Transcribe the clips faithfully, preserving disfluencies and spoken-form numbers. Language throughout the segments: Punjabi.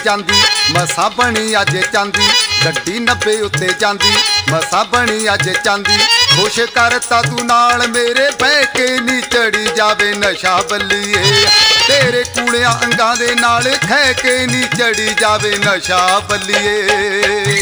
ਜਾਂਦੀ ਮਸਾਂ ਬਣੀ ਅੱਜ ਚਾਂਦੀ ਗੱਡੀ ਨੱਬੇ ਉੱਤੇ ਜਾਂਦੀ ਮਸਾਂ ਬਣੀ ਅੱਜ ਚਾਂਦੀ ਖੁਸ਼ ਕਰਤਾ ਤੂੰ ਨਾਲ ਮੇਰੇ ਬਹਿ ਕੇ ਨੀ ਚੜੀ ਜਾਵੇ ਨਸ਼ਾ ਬੱਲੀਏ ਤੇਰੇ ਕੂਲਿਆਂ ਅੰਗਾਂ ਦੇ ਨਾਲ ਖਹਿ ਕੇ ਨੀ ਚੜੀ ਜਾਵੇ ਨਸ਼ਾ ਬੱਲੀਏ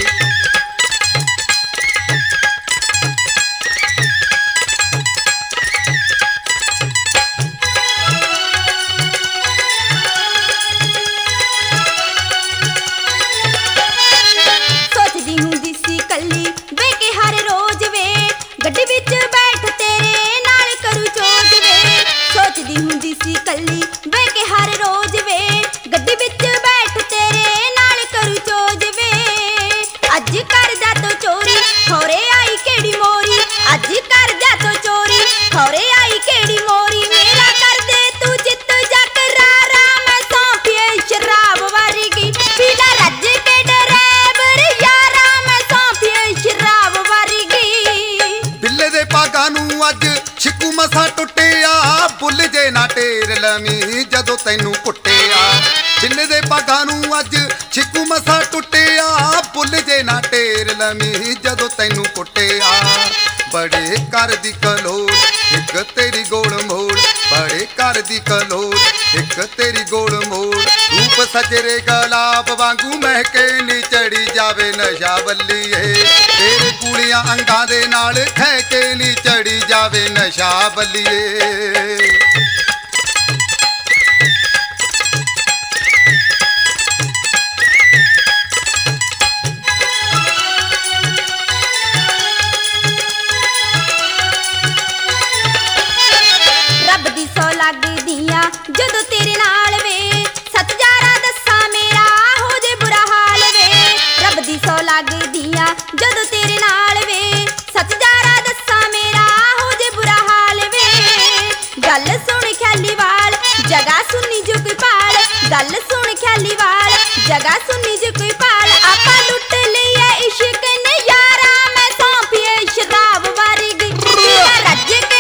ਗੱਡੀ ਵਿੱਚ ਬੈਠ ਤੇਰੇ ਨਾਲ ਕਰੂ ਚੋਜ ਵੇ ਸੋਚਦੀ ਹੁੰਦੀ ਸੀ ਕੱਲੀ ਬਹਿ ਕੇ ਹਰ ਰੋਜ਼ ਵੇ ਗੱਡੀ ਵਿੱਚ ਬੈਠ ਤੇਰੇ ਨਾਲ ਕਰੂ ਚੋਜ ਵੇ ਅੱਜ ਕਰਦਾ ਤੋ ਚੋਰੀ ਖੌਰੇ ਆਈ ਕਿਹੜੀ ਮੋਰੀ ਅੱਜ ਕਰਦਾ ਤੋ ਚੋਰੀ ਖੌਰੇ ਆਈ ਕਿਹੜੀ ਮੋਰੀ ਮੇਰਾ ਕਰਦੇ ਤੂੰ ਚਿੱਤ ਜਕਰਾਰਾ ਮੈਂ ਸੌਂਪੀਏ ਸ਼ਰਾਬ ਵਰਗੀ ਪੀਲਾ ਰੱਜ ਕੇ ਡਰਾਈਵਰ ਯਾਰਾ ਮੈਂ ਸੌਂਪੀਏ ਸ਼ਰਾਬ ਵਰਗੀ ਬਿੱਲੇ ਦੇ ਪਾਗਾਂ ਨੂੰ ਅੱਜ ਛਿੱਕੂ ਮਸਾਂ ਟੁੱਟਿਆ ਬੁੱਲ ਜੇ ਨਾ ਢੇਰ ਲਵੀਂ ਜਦੋਂ ਤੈਨੂੰ ਕੁੱਟਿਆ ਬਿੱਲੇ ਦੇ ਪਾਗਾਂ ਨੂੰ ਅੱਜ ਛਿੱਕੂ ਮਸਾਂ ਟੁੱਟਿਆ ਬੁੱਲ ਜੇ ਨਾ ਢੇਰ ਲਵੀਂ ਜਦੋਂ ਤੈਨੂੰ ਕੁੱਟਿਆ ਬੜੇ ਘਰ ਦੀ ਕਲੋਲ ਇੱਕ ਤੇਰੀ ਗੋਲ ਮੋੜ ਬੜੇ ਘਰ ਦੀ ਕਲੋਲ ਇੱਕ ਤੇਰੀ ਗੋਲ ਮੋੜ ਰੂਪ ਸਜਰੇ ਗੁਲਾਬ ਵਾਂਗੂ ਮਹਿਕੇ ਨੀ ਚੜੀ ਜਾਵੇ ਨਸ਼ਾ ਬੱਲੀਏ ਤੇਰੇ ਕੂਲਿਆਂ ਅੰਗਾਂ ਦੇ ਨਾਲ ਖਹਿ ਕੇ ਨੀ ਚੜੀ ਜਾਵੇ ਨਸ਼ਾ ਬੱਲੀਏ ਲੱਗਦੀਆਂ ਜਦੋਂ ਤੇਰੇ ਨਾਲ ਵੇ ਸੱਤ ਜਾਰਾ ਦੱਸਾਂ ਮੇਰਾ ਹੋ ਜੇ ਬੁਰਾ ਹਾਲ ਵੇ ਰੱਬ ਦੀ ਸੌ ਲੱਗਦੀਆਂ ਜਦੋਂ ਤੇਰੇ ਨਾਲ ਵੇ ਸੱਤ ਜਾਰਾ ਦੱਸਾਂ ਮੇਰਾ ਹੋ ਜੇ ਬੁਰਾ ਹਾਲ ਵੇ ਗੱਲ ਸੁਣ ਖਿਆਲੀ ਵਾਲ ਜਗਾ ਸੁਣੀ ਜੋ ਕੋਈ ਪਾਲ ਗੱਲ ਸੁਣ ਖਿਆਲੀ ਵਾਲ ਜਗਾ ਸੁਣੀ ਜੋ ਕੋਈ ਪਾਲ ਆਪਾਂ ਲੁੱਟ ਲਈਏ ਇਸ਼ਕ ਨੇ ਯਾਰਾ ਮੈਂ ਸੌਂਪੀਏ ਸ਼ਰਾਬ ਵਰਗੀ ਰੱਜ ਕੇ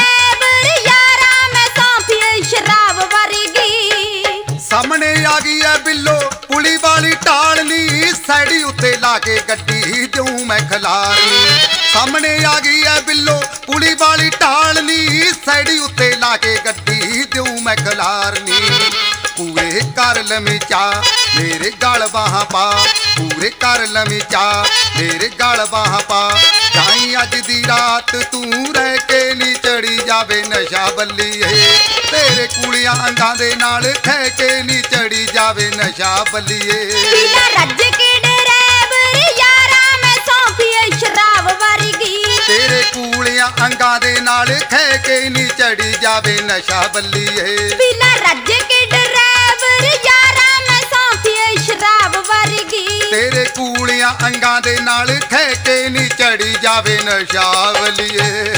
ਸ਼ਰਾਬ ਵਰਗੀ ਸਾਹਮਣੇ ਆ ਗਈ ਐ ਬਿੱਲੋ ਪੁਲੀ ਵਾਲੀ ਢਾਲਨੀ ਸਾਈਡੀ ਉੱਤੇ ਲਾ ਕੇ ਗੱਡੀ ਦਿਉ ਮੈਂ ਖਲਾਰਨੀ ਸਾਹਮਣੇ ਆ ਗਈ ਐ ਬਿੱਲੋ ਪੁਲੀ ਵਾਲੀ ਢਾਲਨੀ ਸਾਈਡੀ ਉੱਤੇ ਲਾ ਕੇ ਗੱਡੀ ਦਿਉ ਮੈਂ ਖਲਾਰਨੀ ਪੂਰੇ ਕਰ ਲਵੇਂ ਚਾ ਮੇਰੇ ਗਲ ਬਾਹਾਂ ਪਾ ਪੂਰੇ ਕਰ ਲਵੇਂ ਚਾ ਮੇਰੇ ਗਲ ਬਾਹਾਂ ਪਾ ਜਾਈ ਅੱਜ ਦੀ ਰਾਤ ਤੂੰ ਰਹਿ ਕੇ ਨੀ ਚੜੀ ਜਾਵੇ ਨਸ਼ਾ ਬੱਲੀਏ ਤੇਰੇ ਕੂਲਿਆਂ ਅੰਗਾਂ ਦੇ ਨਾਲ ਖਹਿ ਕੇ ਨੀ ਚੜੀ ਜਾਵੇ ਨਸ਼ਾ ਬੱਲੀਏ ਪੀਲਾ ਰੱਜ ਕੇ ਡਰਾਈਵਰ ਯਾਰਾ ਮੈਂ ਸੌਂਪੀਏ ਸ਼ਰਾਬ ਵਰਗੀ ਤੇਰੇ ਕੂਲਿਆਂ ਅੰਗਾਂ ਦੇ ਨਾਲ ਖਹਿ ਕੇ ਨੀ ਚੜੀ ਜਾਵੇ ਨਸ਼ਾ ਬੱਲੀਏ ਪੀਲਾ ਰੱਜ ਕੇ ਡਰਾਈਵਰ ਯਾਰਾ ਮੈਂ ਸੌਂਪੀਏ ਸ਼ਰਾਬ ਵਰਗੀ ਤੇਰੇ ਕੂਲਿਆਂ ਅੰਗਾਂ ਦੇ ਨਾਲ ਖਹਿ ਕੇ ਨੀ ਚੜੀ ਜਾਵੇ ਨਸ਼ਾ ਬੱਲੀਏ